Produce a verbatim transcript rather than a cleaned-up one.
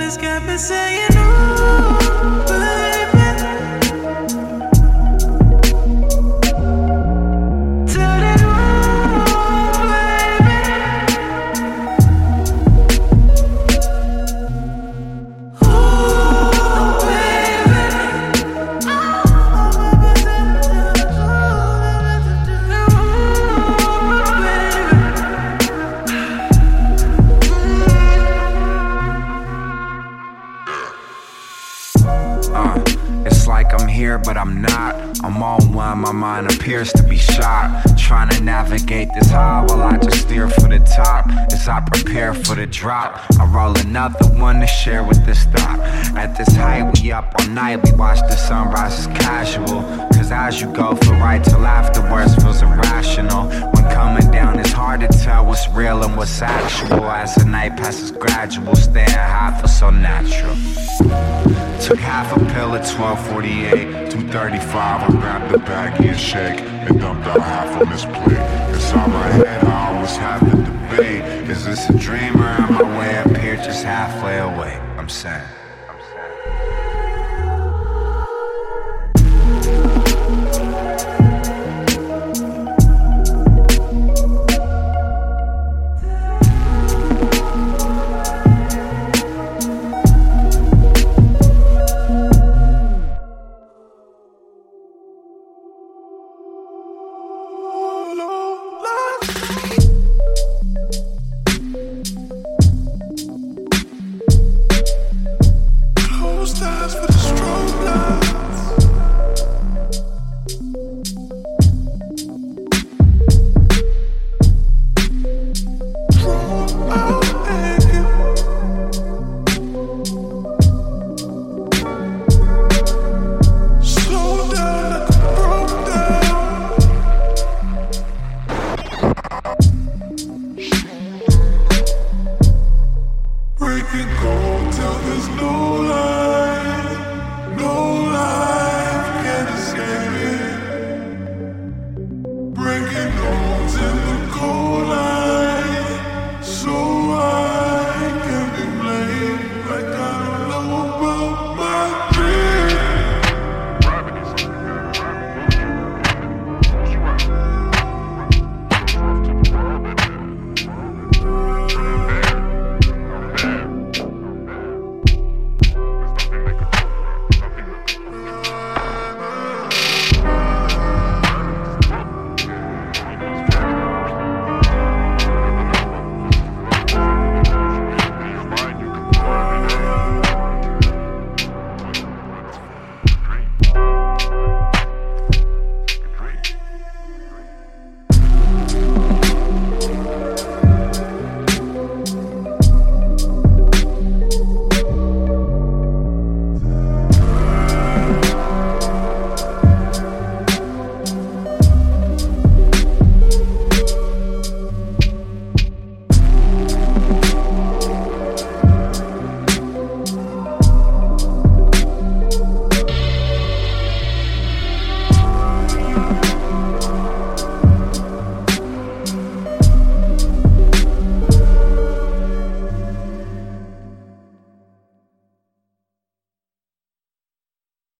it's got me saying, ooh, baby. Tell it, ooh, baby. Ooh, Uh, it's like I'm here, but I'm not. I'm on one, my mind appears to be shot. Trying to navigate this high while I just steer for the top. As I prepare for the drop, I roll another one to share with this thought. At this height, we up all night, we watch the sunrise as casual. Cause as you go for right till afterwards feels irrational. When coming down, it's hard to tell what's real and what's actual. As the night passes gradual, staying high feels so natural. Took half a pill at twelve forty-eight, two thirty-five, I grabbed the baggie and shake and dumped out half on this plate. Inside my head, I always have the debate. Is this a dream or am I way up here just halfway away? I'm saying